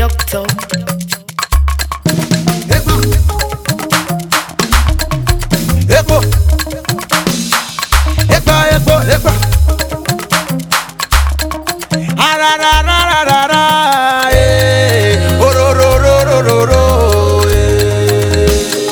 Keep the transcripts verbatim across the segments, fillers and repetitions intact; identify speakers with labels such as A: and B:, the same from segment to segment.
A: doctor.
B: Epo, epo, epo, epo, epo. Ara ra ra ra ra ra, eh. Oro ro ro ro ro ro, eh.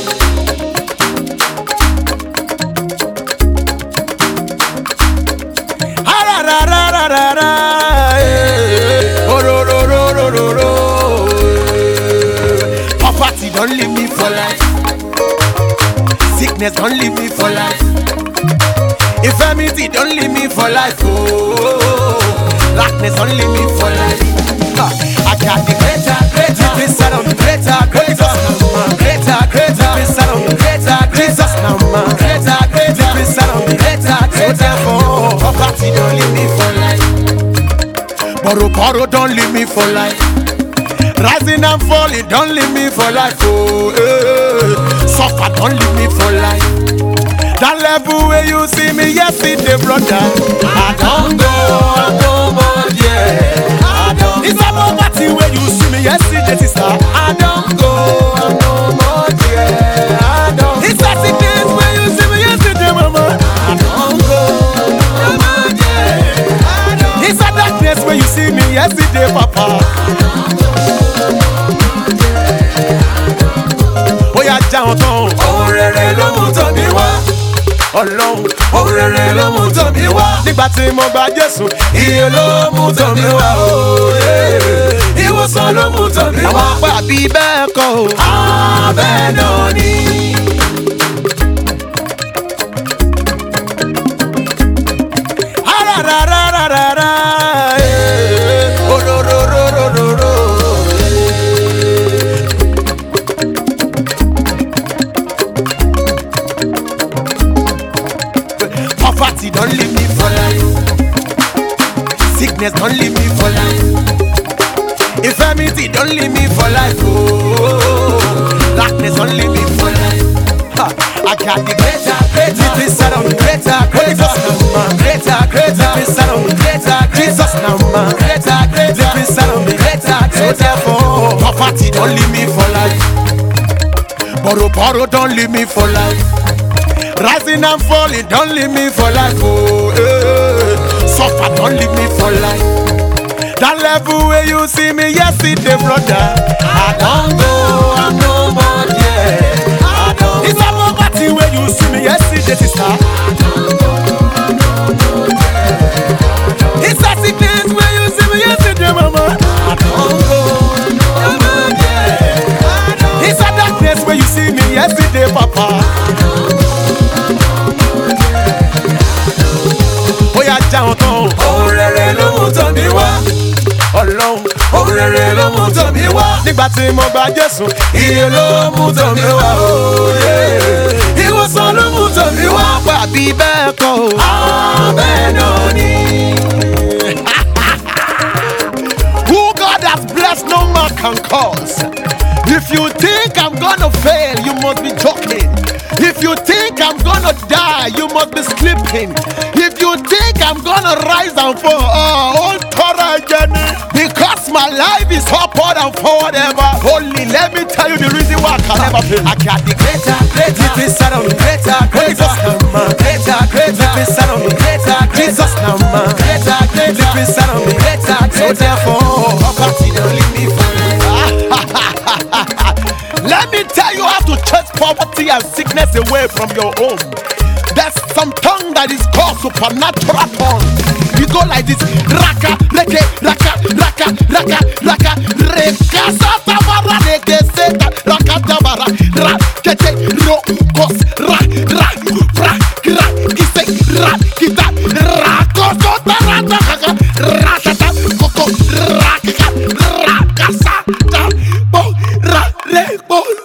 B: Ara ra ra ra ra ra, eh. Oro ro ro ro ro ro, eh. Poverty don't leave me for life. Sickness don't leave me for life. Infirmity don't leave me for life. Oh, darkness don't leave me for life. Uh, I got the greater, greater, inside of me, greater, greater, greater, greater, inside of me, greater, Jesus now, man, greater, greater, inside of me, greater, greater. Therefore, poverty don't leave me for life. Borrow, borrow don't leave me for life. Rising and falling don't leave me for life. Oh, eh. Suffer don't leave me for life. That level where you see me yesterday, brother, I don't go, I'm no more there. I don't. It's a poverty where you see me yesterday, sister. I don't go, I'm no more there. I don't. It's a sickness where you see me yesterday, mama. I don't go, I'm no more there. I don't. It's a darkness where you see me yesterday, papa. Oh yeah, down, down. Oh, rere lo mu to mi wa. Ọlọ́run ohun rere ló mú tọ̀ mí wá. Nígbà tí mo gba Jésù, iye ló mú tọ̀ mí wá. Ìwòsàn ló mú tọ̀ mí wá. Àwọn apá àbí bẹ́ẹ̀ kọ́ o. Bẹ́ẹ̀ náà ni. Arararararara, eh, ororororororo. Poverty don't leave me for life. Sickness don't leave me for life. Infirmity don't leave me for life. Oh, darkness don't leave me for life. Ha, I got the greater, greater, inside of me, greater, greater, greater, greater, inside of me, greater, Jesus now, man, greater, greater, inside of me, greater, greater. Therefore, poverty don't leave me for life. Borrow, borrow don't leave me for life. Rising and falling, don't leave me for life. Oh, eh. Suffer, don't leave me for life. That level where you see me yesterday, brother, I don't go, I'm no more there. I don't. It's a poverty where you see me yesterday, sister. I don't go, I'm no more there. It's a sickness where you see me yesterday, mama. I don't go, I'm no more there. I don't. It's a darkness where you see me yesterday, papa. Down, down. Ohun rere ló mú tọ̀ mí wá. Ọlọ́run ohun rere ló mú tọ̀ mí wá. Nígbà tí mo gba Jésù, iye ló mú tọ̀ mí wá. Ìwòsàn ló mú tọ̀ mí wá. Pàbí bẹ́ẹ̀ kọ́ o. Bẹ́ẹ̀ náà ni. Who God has blessed, no man can cause. If you think I'm gonna fail, you must be joking. If you think I'm gonna die, you must be sleeping. If you think I'm gonna rise and fall, oh, all Torah journey, because my life is upward and forward ever. Only let me tell you the reason why I can never fail. I got the greater, greater, inside of me, greater, greater, greater, greater, inside of me, greater, Jesus now, man, greater, greater, inside of me, greater, greater. So therefore, poverty don't leave me for let me tell you how to chase poverty and sickness away from your home. There's some tongue that is called supernatural tongue. You go like this: raka, reke, raka, raka, raka, raka, reka, satabara, reke, seta, raka, tabara, ra, kete, ro, kos, ra, ra, ra, ra, kise, ra, kita, ra, koso, tarata, kaka, ra, tata, koko, ra, kaka, ra, kasa, ta, bo, ra, re, bo.